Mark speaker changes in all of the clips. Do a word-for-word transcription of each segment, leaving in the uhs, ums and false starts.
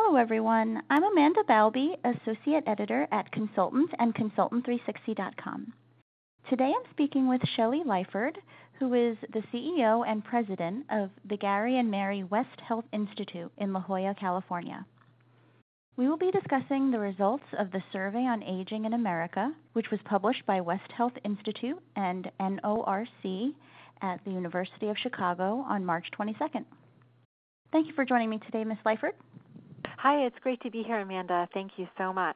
Speaker 1: Hello, everyone. I'm Amanda Balby, Associate Editor at Consultant and Consultant three sixty dot com. Today I'm speaking with Shelley Lyford, who is the C E O and President of the Gary and Mary West Health Institute in La Jolla, California. We will be discussing the results of the Survey on Aging in America, which was published by West Health Institute and N O R C at the University of Chicago on March twenty-second. Thank you for joining me today, Miz Lyford.
Speaker 2: Hi, it's great to be here, Amanda. Thank you so much.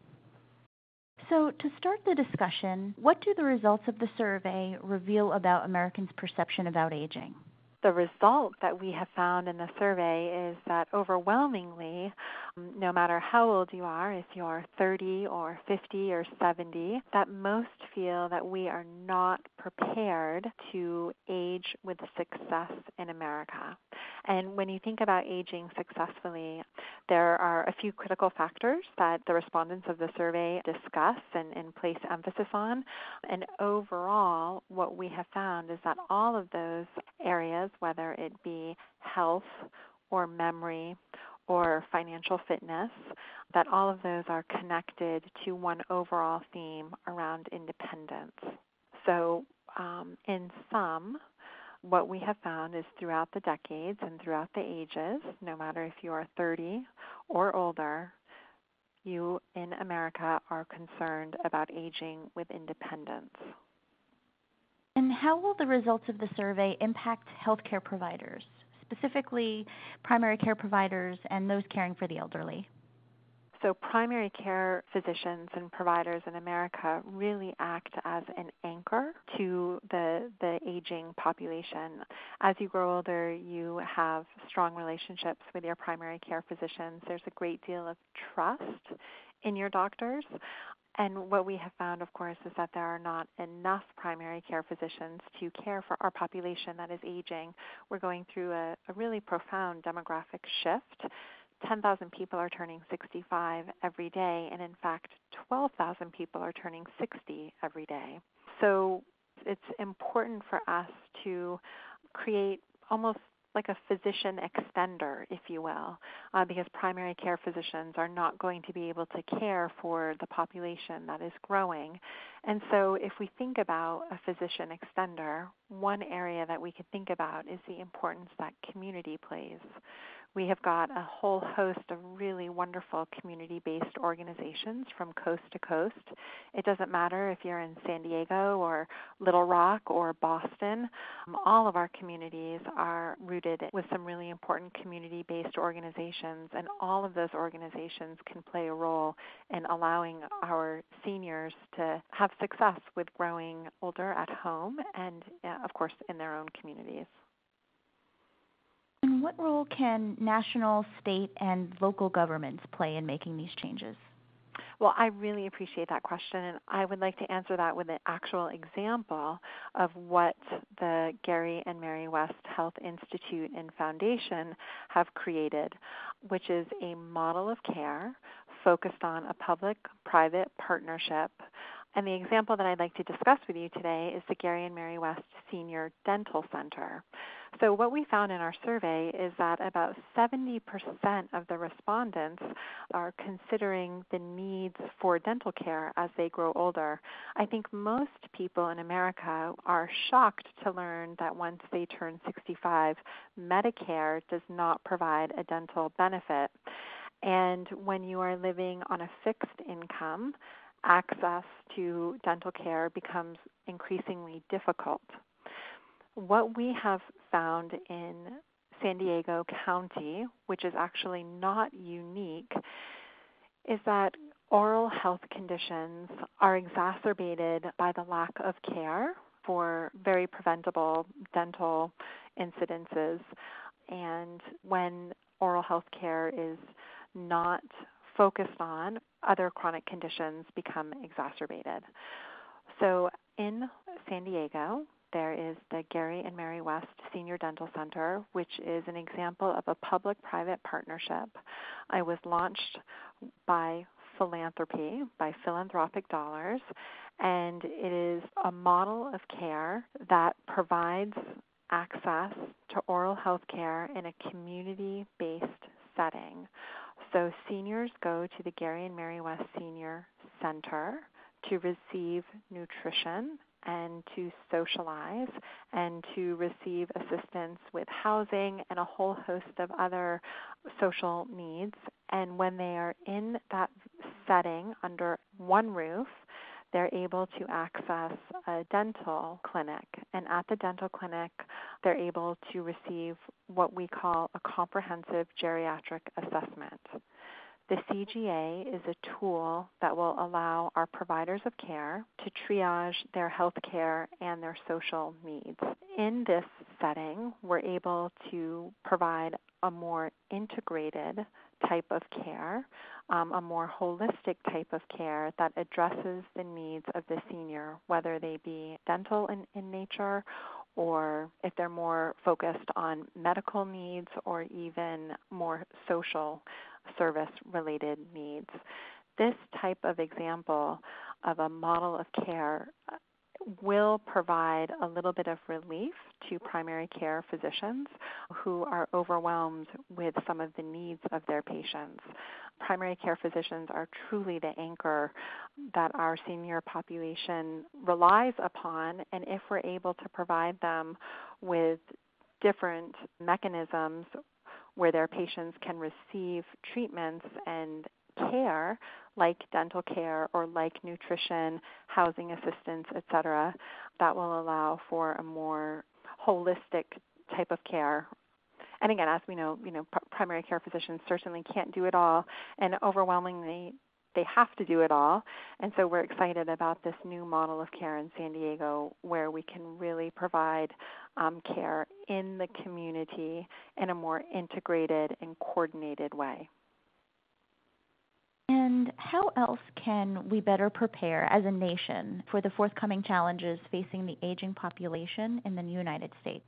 Speaker 1: So to start the discussion, what do the results of the survey reveal about Americans' perception about aging?
Speaker 2: The result that we have found in the survey is that overwhelmingly, no matter how old you are, if you're thirty or fifty or seventy, that most feel that we are not prepared to age with success in America. And when you think about aging successfully, there are a few critical factors that the respondents of the survey discuss and, and place emphasis on. And overall, what we have found is that all of those areas, whether it be health or memory or financial fitness, that all of those are connected to one overall theme around independence. So um, in sum, what we have found is throughout the decades and throughout the ages, no matter if you are thirty or older, you in America are concerned about aging with independence.
Speaker 1: And how will the results of the survey impact healthcare providers, specifically primary care providers and those caring for the elderly?
Speaker 2: So primary care physicians and providers in America really act as an anchor to the, the aging population. As you grow older, you have strong relationships with your primary care physicians. There's a great deal of trust in your doctors. And what we have found, of course, is that there are not enough primary care physicians to care for our population that is aging. We're going through a, a really profound demographic shift. ten thousand people are turning sixty-five every day, and in fact, twelve thousand people are turning sixty every day. So it's important for us to create almost like a physician extender, if you will, uh, because primary care physicians are not going to be able to care for the population that is growing. And so if we think about a physician extender, one area that we could think about is the importance that community plays. We have got a whole host of really wonderful community-based organizations from coast to coast. It doesn't matter if you're in San Diego or Little Rock or Boston. Um, all of our communities are rooted with some really important community-based organizations, and all of those organizations can play a role in allowing our seniors to have success with growing older at home and, uh, of course, in their own communities.
Speaker 1: And what role can national, state, and local governments play in making these changes?
Speaker 2: Well, I really appreciate that question, and I would like to answer that with an actual example of what the Gary and Mary West Health Institute and Foundation have created, which is a model of care focused on a public-private partnership. And the example that I'd like to discuss with you today is the Gary and Mary West Senior Dental Center. So what we found in our survey is that about seventy percent of the respondents are considering the needs for dental care as they grow older. I think most people in America are shocked to learn that once they turn sixty-five, Medicare does not provide a dental benefit. And when you are living on a fixed income, access to dental care becomes increasingly difficult. What we have found in San Diego County, which is actually not unique, is that oral health conditions are exacerbated by the lack of care for very preventable dental incidences. And when oral health care is not focused on, other chronic conditions become exacerbated. So in San Diego, there is the Gary and Mary West Senior Dental Center, which is an example of a public-private partnership. It was launched by philanthropy, by philanthropic dollars, and it is a model of care that provides access to oral health care in a community-based setting So seniors go to the Gary and Mary West Senior Center to receive nutrition and to socialize and to receive assistance with housing and a whole host of other social needs. And when they are in that setting under one roof, they're able to access a dental clinic. And at the dental clinic, they're able to receive what we call a comprehensive geriatric assessment. The C G A is a tool that will allow our providers of care to triage their health care and their social needs. In this setting, we're able to provide a more integrated type of care, um, a more holistic type of care that addresses the needs of the senior, whether they be dental in, in nature or if they're more focused on medical needs or even more social service-related needs. This type of example of a model of care will provide a little bit of relief to primary care physicians who are overwhelmed with some of the needs of their patients. Primary care physicians are truly the anchor that our senior population relies upon, and if we're able to provide them with different mechanisms where their patients can receive treatments and care like dental care or like nutrition, housing assistance, et cetera, that will allow for a more holistic type of care. And again, as we know, you know, pr- primary care physicians certainly can't do it all, and overwhelmingly they have to do it all. And so we're excited about this new model of care in San Diego where we can really provide um, care in the community in a more integrated and coordinated way.
Speaker 1: And how else can we better prepare as a nation for the forthcoming challenges facing the aging population in the United States?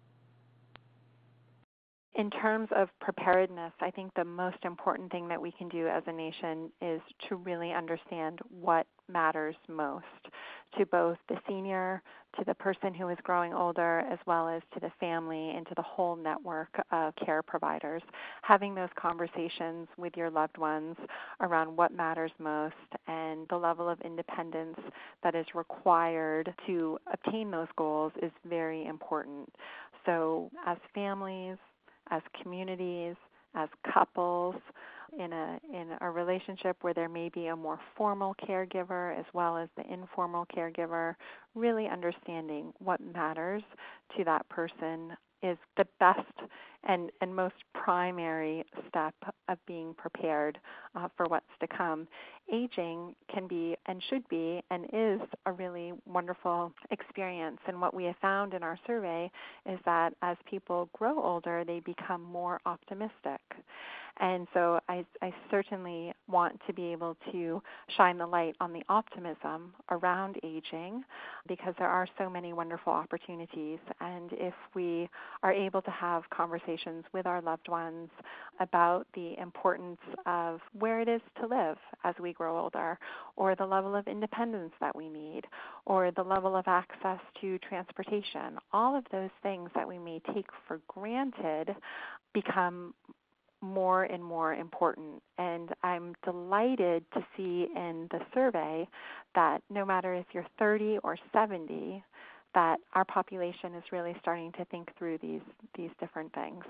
Speaker 2: In terms of preparedness, I think the most important thing that we can do as a nation is to really understand what matters most to both the senior, to the person who is growing older, as well as to the family and to the whole network of care providers. Having those conversations with your loved ones around what matters most and the level of independence that is required to obtain those goals is very important. So as families, as communities, as couples, in a in a relationship where there may be a more formal caregiver as well as the informal caregiver, really understanding what matters to that person is the best and, and most primary step of being prepared uh, for what's to come. Aging can be and should be and is a really wonderful experience. And what we have found in our survey is that as people grow older, they become more optimistic. And so I, I certainly want to be able to shine the light on the optimism around aging because there are so many wonderful opportunities. And if we are able to have conversations with our loved ones about the importance of where it is to live as we grow older, or the level of independence that we need, or the level of access to transportation, all of those things that we may take for granted become more and more important. And I'm delighted to see in the survey that no matter if you're thirty or seventy, that our population is really starting to think through these these different things.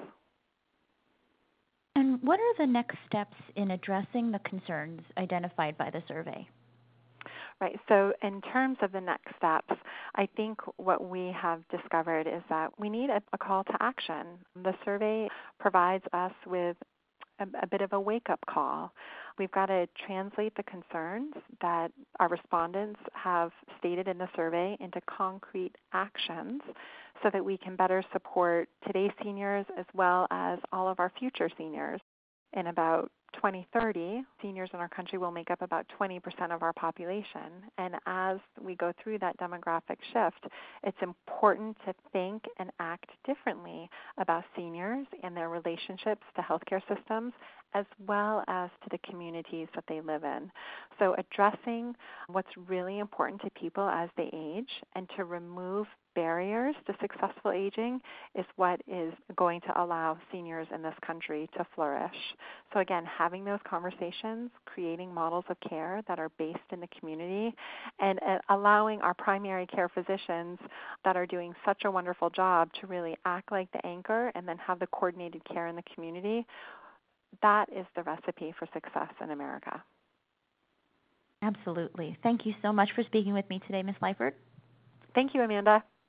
Speaker 1: And what are the next steps in addressing the concerns identified by the survey?
Speaker 2: Right. So in terms of the next steps, I think what we have discovered is that we need a, a call to action. The survey provides us with a, a bit of a wake-up call. We've got to translate the concerns that our respondents have stated in the survey into concrete actions so that we can better support today's seniors as well as all of our future seniors. In about twenty thirty, seniors in our country will make up about twenty percent of our population. And as we go through that demographic shift, it's important to think and act differently about seniors and their relationships to healthcare systems as well as to the communities that they live in. So addressing what's really important to people as they age and to remove barriers to successful aging is what is going to allow seniors in this country to flourish. So again, having those conversations, creating models of care that are based in the community, and uh, allowing our primary care physicians that are doing such a wonderful job to really act like the anchor and then have the coordinated care in the community, that is the recipe for success in America.
Speaker 1: Absolutely. Thank you so much for speaking with me today, Miz Lyford.
Speaker 2: Thank you, Amanda.